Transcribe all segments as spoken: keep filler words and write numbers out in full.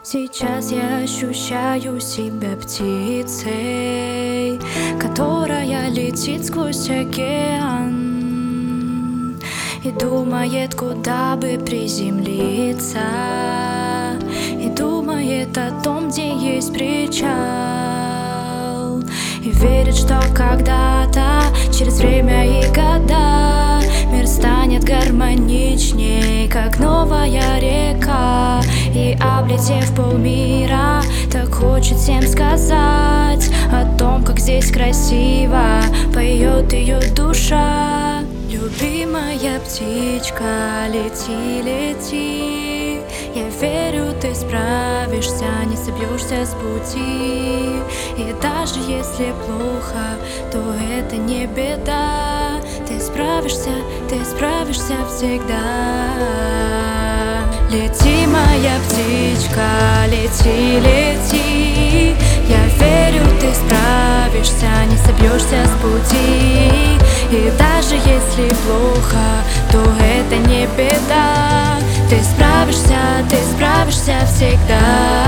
Сейчас я ощущаю себя птицей, которая летит сквозь океан и думает, куда бы приземлиться, и думает о том, где есть причал, и верит, что когда-то, через время и года, мир станет гармоничней, как новая река. И облетев полмира, так хочет всем сказать о том, как здесь красиво поет ее душа. Любимая птичка, лети, лети, я верю, ты справишься, не собьешься с пути. И даже если плохо, то это не беда, ты справишься, ты справишься всегда. Лети, моя птичка, лети, лети, я верю, ты справишься, не собьешься с пути. И даже если плохо, то это не беда, ты справишься, ты справишься всегда.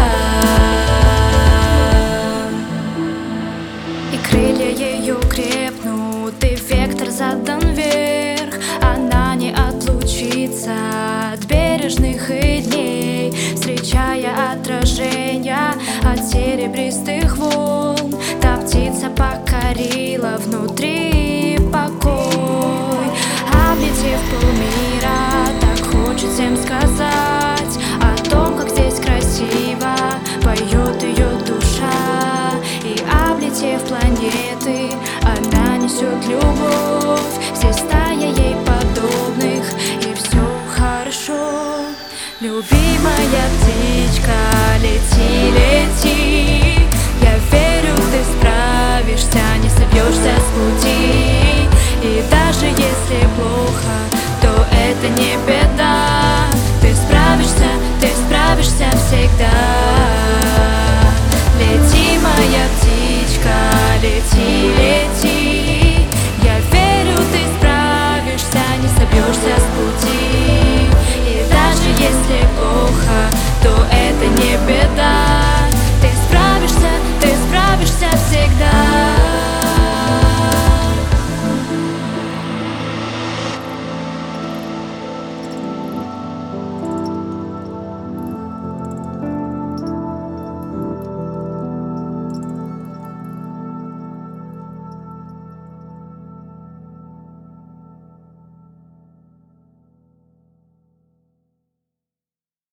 И крылья ее крепнут, и вектор задан вверх, она не отлучится от бережных и дней, встречая отражения от серебристых волн. Та птица покорила внутри покой, облетев полмира, так хочет всем сказать о том, как здесь красиво поет ее душа. И облетев планеты, она несет любовь, здесь стая ей подобных, и все хорошо. Любимая птичка, лети, лети,